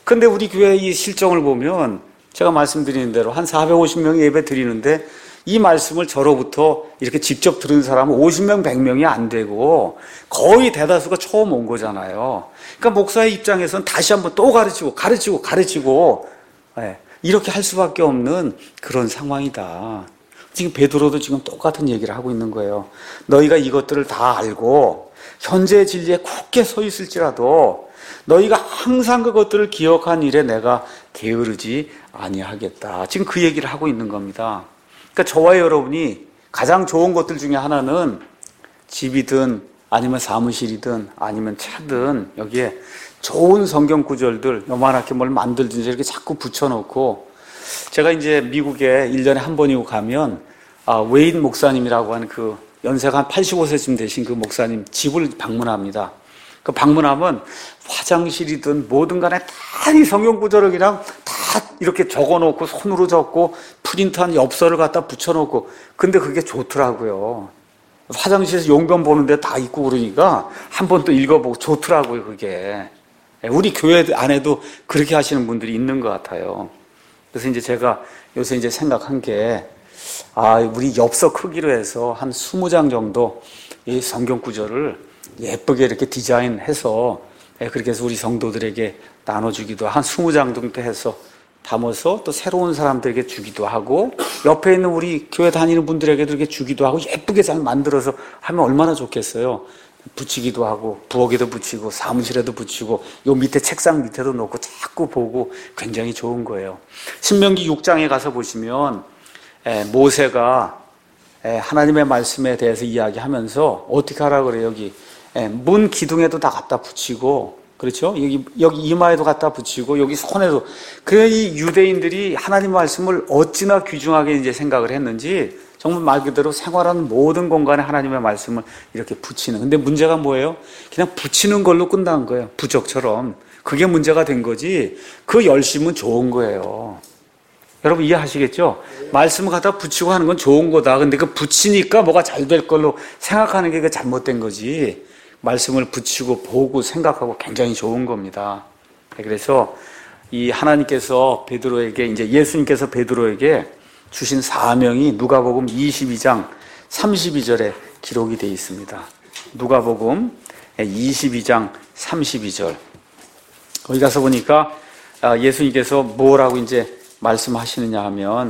근데 우리 교회 이 실정을 보면 제가 말씀드리는 대로 한 사백오십 명이 예배 드리는데 이 말씀을 저로부터 이렇게 직접 들은 사람은 오십 명, 백 명이 안 되고 거의 대다수가 처음 온 거잖아요. 그러니까 목사의 입장에서는 다시 한번 또 가르치고 가르치고 가르치고 예, 이렇게 할 수밖에 없는 그런 상황이다. 지금 베드로도 지금 똑같은 얘기를 하고 있는 거예요. 너희가 이것들을 다 알고 현재의 진리에 굳게 서 있을지라도 너희가 항상 그것들을 기억한 일에 내가 게으르지 아니하겠다. 지금 그 얘기를 하고 있는 겁니다. 그러니까 저와 여러분이 가장 좋은 것들 중에 하나는 집이든 아니면 사무실이든 아니면 차든 여기에 좋은 성경 구절들 요만하게 뭘 만들든지 이렇게 자꾸 붙여놓고, 제가 이제 미국에 일 년에 한 번이고 가면 아, 웨인 목사님이라고 하는 그 연세가 한 팔십오 세쯤 되신 그 목사님 집을 방문합니다. 그 방문하면 화장실이든 뭐든 간에 다 이 성경 구절을 그냥 다 이렇게 적어놓고 손으로 적고 프린트한 엽서를 갖다 붙여놓고, 근데 그게 좋더라고요. 화장실에서 용변 보는데 다 있고 그러니까 한 번 또 읽어보고 좋더라고요, 그게. 우리 교회 안에도 그렇게 하시는 분들이 있는 것 같아요. 그래서 이제 제가 요새 이제 생각한 게, 아, 우리 엽서 크기로 해서 한 이십 장 정도 이 성경 구절을 예쁘게 이렇게 디자인해서 그렇게 해서 우리 성도들에게 나눠주기도, 한 이십 장 정도 해서 담아서 또 새로운 사람들에게 주기도 하고 옆에 있는 우리 교회 다니는 분들에게도 이렇게 주기도 하고 예쁘게 잘 만들어서 하면 얼마나 좋겠어요. 붙이기도 하고 부엌에도 붙이고 사무실에도 붙이고 요 밑에 책상 밑에도 놓고 자꾸 보고 굉장히 좋은 거예요. 신명기 육 장에 가서 보시면 모세가 하나님의 말씀에 대해서 이야기하면서 어떻게 하라 그래요. 여기 문 기둥에도 다 갖다 붙이고, 그렇죠? 여기, 여기 이마에도 갖다 붙이고, 여기 손에도. 그래, 이 유대인들이 하나님 말씀을 어찌나 귀중하게 이제 생각을 했는지, 정말 말 그대로 생활하는 모든 공간에 하나님의 말씀을 이렇게 붙이는. 근데 문제가 뭐예요? 그냥 붙이는 걸로 끝난 거예요. 부적처럼. 그게 문제가 된 거지, 그 열심은 좋은 거예요. 여러분 이해하시겠죠? 말씀을 갖다 붙이고 하는 건 좋은 거다. 근데 그 붙이니까 뭐가 잘 될 걸로 생각하는 게 잘못된 거지. 말씀을 붙이고 보고 생각하고 굉장히 좋은 겁니다. 그래서 이 하나님께서 베드로에게, 이제 예수님께서 베드로에게 주신 사명이 누가복음 이십이 장 삼십이 절에 기록이 되어 있습니다. 누가복음 이십이 장 삼십이 절. 거기 가서 보니까 예수님께서 뭐라고 이제 말씀하시느냐 하면,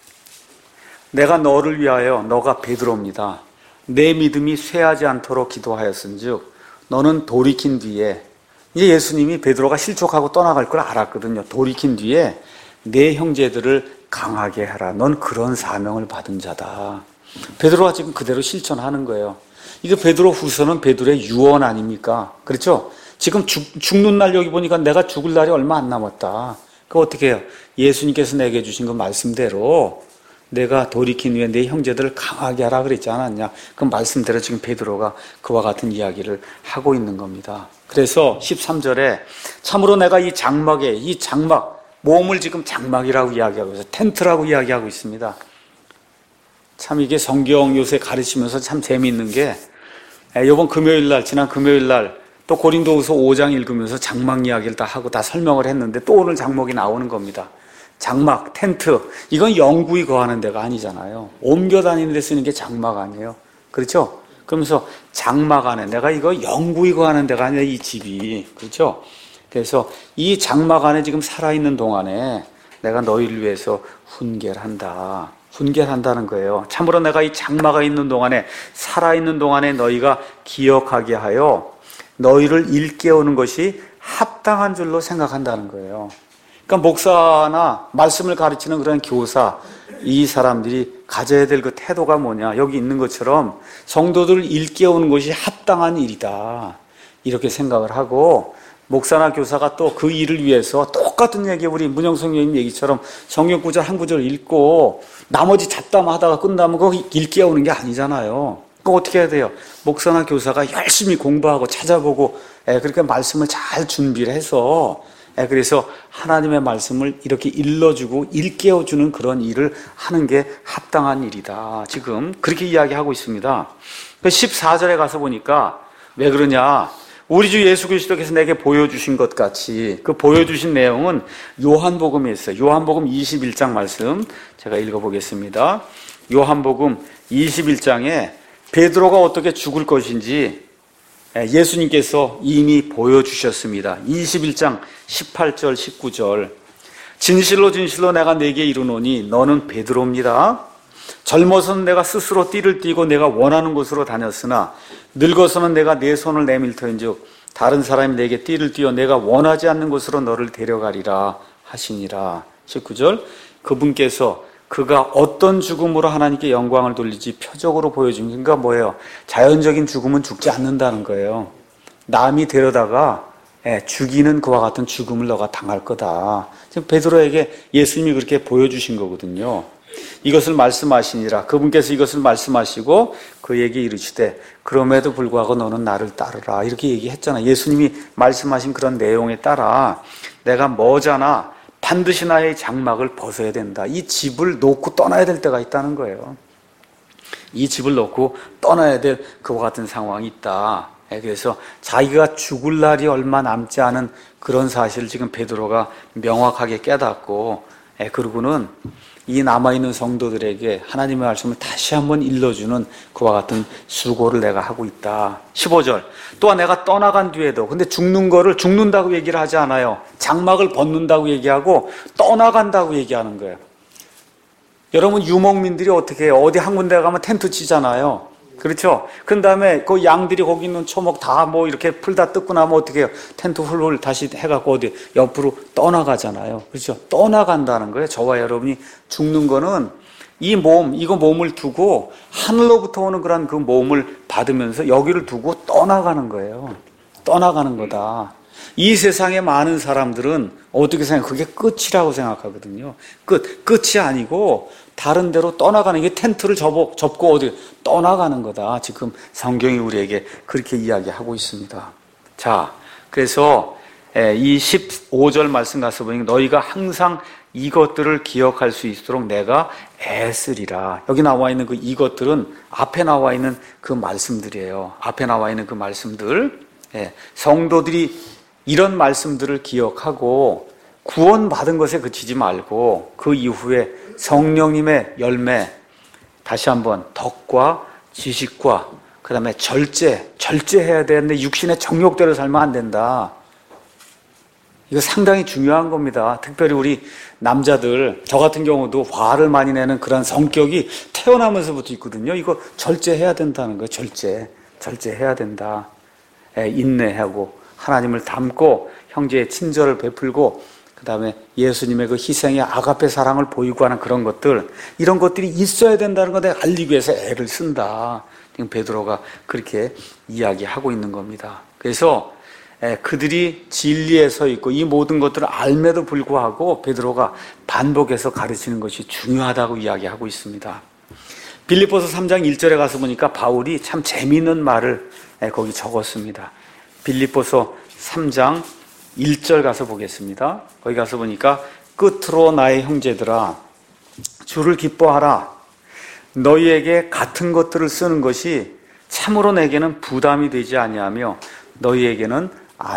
내가 너를 위하여 너가 베드로입니다. 내 믿음이 쇠하지 않도록 기도하였은즉 너는 돌이킨 뒤에, 이제 예수님이 베드로가 실족하고 떠나갈 걸 알았거든요. 돌이킨 뒤에 내 형제들을 강하게 하라. 넌 그런 사명을 받은 자다. 베드로가 지금 그대로 실천하는 거예요. 이게 베드로 후서는 베드로의 유언 아닙니까? 그렇죠? 지금 죽, 죽는 날 여기 보니까 내가 죽을 날이 얼마 안 남았다. 그거 어떻게 해요? 예수님께서 내게 주신 그 말씀대로 내가 돌이킨 후에 내 형제들을 강하게 하라 그랬지 않았냐? 그 말씀대로 지금 베드로가 그와 같은 이야기를 하고 있는 겁니다. 그래서 십삼 절에 참으로 내가 이 장막에, 이 장막, 몸을 지금 장막이라고 이야기하고 있어요. 텐트라고 이야기하고 있습니다. 참 이게 성경 요새 가르치면서 참 재미있는 게, 이번 금요일 날, 지난 금요일 날 또 고린도후서 오 장 읽으면서 장막 이야기를 다 하고 다 설명을 했는데 또 오늘 장막이 나오는 겁니다. 장막, 텐트, 이건 영구히 거하는 데가 아니잖아요. 옮겨 다니는 데 쓰는 게 장막 아니에요. 그렇죠? 그러면서 장막 안에, 내가 이거 영구히 거하는 데가 아니라 이 집이, 그렇죠? 그래서 이 장막 안에 지금 살아있는 동안에 내가 너희를 위해서 훈계한다. 훈계한다는 거예요. 참으로 내가 이 장막에 있는 동안에, 살아있는 동안에 너희가 기억하게 하여 너희를 일깨우는 것이 합당한 줄로 생각한다는 거예요. 그러니까 목사나 말씀을 가르치는 그런 교사, 이 사람들이 가져야 될 그 태도가 뭐냐, 여기 있는 것처럼 성도들을 일깨우는 것이 합당한 일이다, 이렇게 생각을 하고, 목사나 교사가 또 그 일을 위해서 똑같은 얘기, 우리 문영성님 얘기처럼 성경 구절 한 구절 읽고 나머지 잡담하다가 끝나면 그거 일깨우는 게 아니잖아요. 그거 어떻게 해야 돼요? 목사나 교사가 열심히 공부하고 찾아보고, 예, 그렇게 말씀을 잘 준비를 해서, 예, 그래서 하나님의 말씀을 이렇게 일러주고 일깨워주는 그런 일을 하는 게 합당한 일이다. 지금 그렇게 이야기하고 있습니다. 십사 절에 가서 보니까 왜 그러냐? 우리 주 예수 그리스도께서 내게 보여주신 것 같이 그 보여주신 내용은 요한복음에 있어요. 요한복음 이십일 장 말씀 제가 읽어보겠습니다. 요한복음 이십일 장에 베드로가 어떻게 죽을 것인지 예수님께서 이미 보여주셨습니다. 이십일 장 십팔 절 십구 절 진실로 진실로 내가 네게 이르노니 너는 베드로입니다. 젊어서는 내가 스스로 띠를 띠고 내가 원하는 곳으로 다녔으나 늙어서는 내가 내 손을 내밀 터인즉 다른 사람이 내게 띠를 띠어 내가 원하지 않는 곳으로 너를 데려가리라 하시니라. 십구 절 그분께서 그가 어떤 죽음으로 하나님께 영광을 돌리지 표적으로 보여준 게 그러니까 뭐예요? 자연적인 죽음은 죽지 않는다는 거예요. 남이 데려다가 죽이는 그와 같은 죽음을 너가 당할 거다. 지금 베드로에게 예수님이 그렇게 보여주신 거거든요. 이것을 말씀하시니라. 그분께서 이것을 말씀하시고 그에게 이르시되 그럼에도 불구하고 너는 나를 따르라. 이렇게 얘기했잖아. 예수님이 말씀하신 그런 내용에 따라 내가 머자나 반드시 나의 장막을 벗어야 된다. 이 집을 놓고 떠나야 될 때가 있다는 거예요. 이 집을 놓고 떠나야 될 그와 같은 상황이 있다. 그래서 자기가 죽을 날이 얼마 남지 않은 그런 사실을 지금 베드로가 명확하게 깨닫고 그러고는 이 남아있는 성도들에게 하나님의 말씀을 다시 한번 일러주는 그와 같은 수고를 내가 하고 있다. 십오 절 또한 내가 떠나간 뒤에도 근데 죽는 거를 죽는다고 얘기를 하지 않아요. 장막을 벗는다고 얘기하고 떠나간다고 얘기하는 거예요. 여러분 유목민들이 어떻게 해요? 어디 한 군데 가면 텐트 치잖아요. 그렇죠? 그 다음에 그 양들이 거기 있는 초목 다 뭐 이렇게 풀 다 뜯고 나면 어떻게 해요? 텐트 훌훌 다시 해갖고 어디 옆으로 떠나가잖아요. 그렇죠? 떠나간다는 거예요. 저와 여러분이 죽는 거는 이 몸, 이거 몸을 두고 하늘로부터 오는 그런 그 몸을 받으면서 여기를 두고 떠나가는 거예요. 떠나가는 거다. 이 세상의 많은 사람들은 어떻게 생각해요? 그게 끝이라고 생각하거든요. 끝, 끝이 아니고 다른 데로 떠나가는 게 텐트를 접어, 접고 어디 떠나가는 거다. 지금 성경이 우리에게 그렇게 이야기하고 있습니다. 자, 그래서 이 십오 절 말씀 가서 보니까 너희가 항상 이것들을 기억할 수 있도록 내가 애쓰리라. 여기 나와 있는 그 이것들은 앞에 나와 있는 그 말씀들이에요. 앞에 나와 있는 그 말씀들. 성도들이 이런 말씀들을 기억하고 구원받은 것에 그치지 말고 그 이후에 성령님의 열매, 다시 한번 덕과 지식과 그 다음에 절제, 절제해야 되는데 육신의 정욕대로 살면 안 된다. 이거 상당히 중요한 겁니다. 특별히 우리 남자들, 저 같은 경우도 화를 많이 내는 그런 성격이 태어나면서부터 있거든요. 이거 절제해야 된다는 거예요. 절제, 절제해야 된다. 인내하고 하나님을 닮고 형제의 친절을 베풀고 그 다음에 예수님의 그 희생의 아가페 사랑을 보이고 하는 그런 것들, 이런 것들이 있어야 된다는 것에 알리기 위해서 애를 쓴다. 지금 베드로가 그렇게 이야기하고 있는 겁니다. 그래서 그들이 진리에 서 있고 이 모든 것들을 알매도 불구하고 베드로가 반복해서 가르치는 것이 중요하다고 이야기하고 있습니다. 빌립보서 삼 장 일 절에 가서 보니까 바울이 참 재미있는 말을 거기 적었습니다. 빌립보서 삼 장 일 절 가서 보겠습니다. 거기 가서 보니까 끝으로 나의 형제들아 주를 기뻐하라. 너희에게 같은 것들을 쓰는 것이 참으로 내게는 부담이 되지 아니하며 너희에게는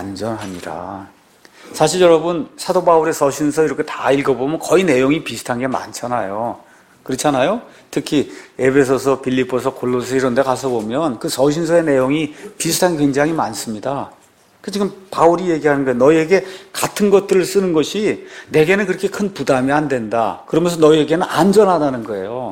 안전하니라. 사실 여러분 사도 바울의 서신서 이렇게 다 읽어보면 거의 내용이 비슷한 게 많잖아요. 그렇잖아요? 특히 에베소서, 빌립보서, 골로새 이런 데 가서 보면 그 서신서의 내용이 비슷한 게 굉장히 많습니다. 그 지금 바울이 얘기하는 거예요. 너희에게 같은 것들을 쓰는 것이 내게는 그렇게 큰 부담이 안 된다. 그러면서 너희에게는 안전하다는 거예요.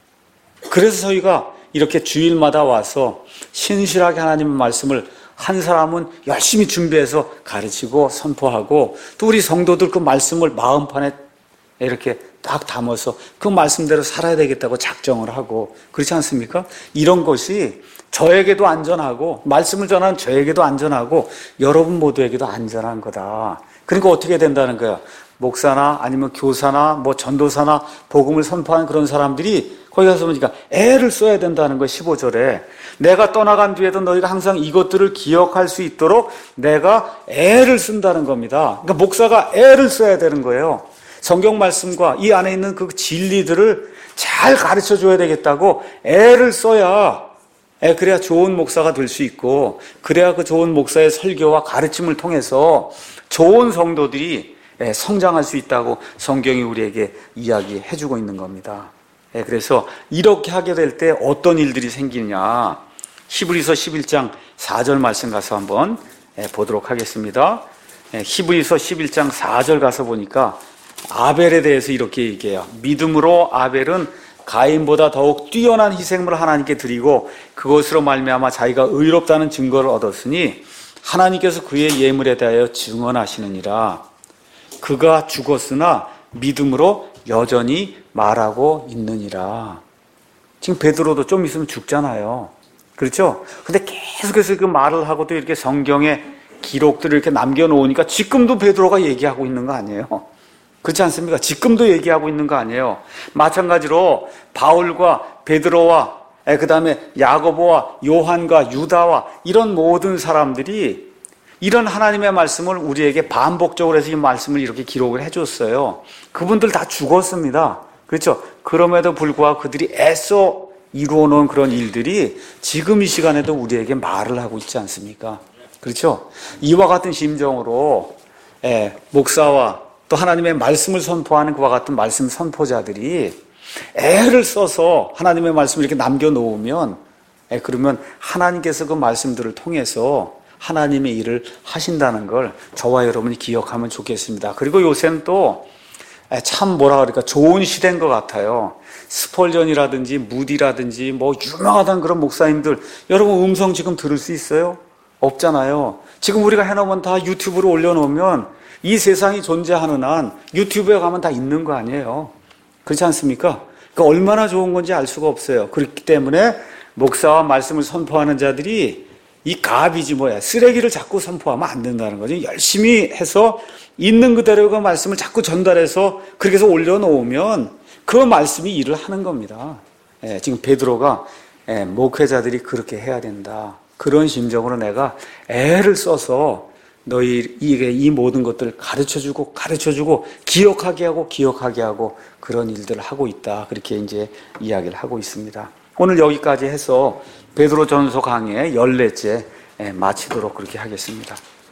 그래서 저희가 이렇게 주일마다 와서 신실하게 하나님의 말씀을 한 사람은 열심히 준비해서 가르치고 선포하고 또 우리 성도들 그 말씀을 마음판에 이렇게 딱 담아서 그 말씀대로 살아야 되겠다고 작정을 하고 그렇지 않습니까? 이런 것이 저에게도 안전하고 말씀을 전하는 저에게도 안전하고 여러분 모두에게도 안전한 거다. 그러니까 어떻게 된다는 거야? 목사나 아니면 교사나 뭐 전도사나 복음을 선포하는 그런 사람들이 거기 가서 보니까 애를 써야 된다는 거예요. 십오 절에 내가 떠나간 뒤에도 너희가 항상 이것들을 기억할 수 있도록 내가 애를 쓴다는 겁니다. 그러니까 목사가 애를 써야 되는 거예요. 성경 말씀과 이 안에 있는 그 진리들을 잘 가르쳐 줘야 되겠다고 애를 써야 예, 그래야 좋은 목사가 될 수 있고, 그래야 그 좋은 목사의 설교와 가르침을 통해서 좋은 성도들이 예, 성장할 수 있다고 성경이 우리에게 이야기해주고 있는 겁니다. 예, 그래서 이렇게 하게 될 때 어떤 일들이 생기냐? 히브리서 십일 장 사 절 말씀 가서 한번 예, 보도록 하겠습니다. 예, 히브리서 십일 장 사 절 가서 보니까 아벨에 대해서 이렇게 얘기해요. 믿음으로 아벨은 가인보다 더욱 뛰어난 희생물을 하나님께 드리고 그것으로 말미암아 자기가 의롭다는 증거를 얻었으니 하나님께서 그의 예물에 대하여 증언하시느니라. 그가 죽었으나 믿음으로 여전히 말하고 있느니라. 지금 베드로도 좀 있으면 죽잖아요. 그렇죠? 근데 계속해서 그 말을 하고 또 이렇게 성경에 기록들을 이렇게 남겨놓으니까 지금도 베드로가 얘기하고 있는 거 아니에요? 그렇지 않습니까? 지금도 얘기하고 있는 거 아니에요? 마찬가지로 바울과 베드로와 그 다음에 야고보와 요한과 유다와 이런 모든 사람들이 이런 하나님의 말씀을 우리에게 반복적으로 해서 이 말씀을 이렇게 기록을 해줬어요. 그분들 다 죽었습니다. 그렇죠? 그럼에도 불구하고 그들이 애써 이루어놓은 그런 일들이 지금 이 시간에도 우리에게 말을 하고 있지 않습니까? 그렇죠? 이와 같은 심정으로 예, 목사와 또 하나님의 말씀을 선포하는 그와 같은 말씀 선포자들이 애를 써서 하나님의 말씀을 이렇게 남겨놓으면 예, 그러면 하나님께서 그 말씀들을 통해서 하나님의 일을 하신다는 걸 저와 여러분이 기억하면 좋겠습니다. 그리고 요새는 또 참 뭐라 그럴까 좋은 시대인 것 같아요. 스펄전이라든지 무디라든지 뭐 유명하다는 그런 목사님들 여러분 음성 지금 들을 수 있어요? 없잖아요. 지금 우리가 해놓으면 다 유튜브로 올려놓으면 이 세상이 존재하는 한 유튜브에 가면 다 있는 거 아니에요. 그렇지 않습니까? 그러니까 얼마나 좋은 건지 알 수가 없어요. 그렇기 때문에 목사와 말씀을 선포하는 자들이 이 갑이지 뭐야 쓰레기를 자꾸 선포하면 안 된다는 거죠. 열심히 해서 있는 그대로 그 말씀을 자꾸 전달해서 그렇게 해서 올려놓으면 그 말씀이 일을 하는 겁니다. 예, 지금 베드로가 예, 목회자들이 그렇게 해야 된다. 그런 심정으로 내가 애를 써서 너희에게 이 모든 것들을 가르쳐주고 가르쳐주고 기억하게 하고 기억하게 하고 그런 일들을 하고 있다. 그렇게 이제 이야기를 하고 있습니다. 오늘 여기까지 해서 베드로전서 강의 열네째 마치도록 그렇게 하겠습니다.